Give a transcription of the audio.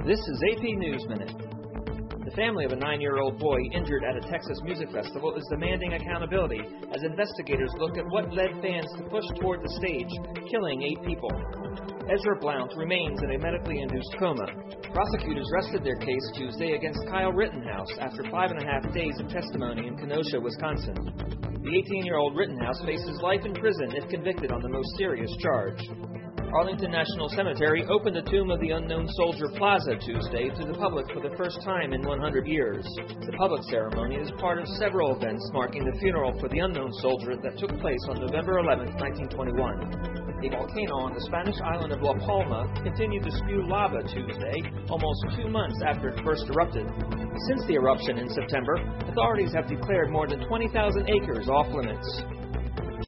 This is AP News Minute. The family of a 9-year-old boy injured at a Texas music festival is demanding accountability as investigators look at what led fans to push toward the stage, killing 8 people. Ezra Blount remains in a medically induced coma. Prosecutors rested their case Tuesday against Kyle Rittenhouse after 5.5 days of testimony in Kenosha, Wisconsin. The 18-year-old Rittenhouse faces life in prison if convicted on the most serious charge. Arlington National Cemetery opened the Tomb of the Unknown Soldier Plaza Tuesday to the public for the first time in 100 years. The public ceremony is part of several events marking the funeral for the unknown soldier that took place on November 11, 1921. A volcano on the Spanish island of La Palma continued to spew lava Tuesday, almost 2 months after it first erupted. Since the eruption in September, authorities have declared more than 20,000 acres off limits.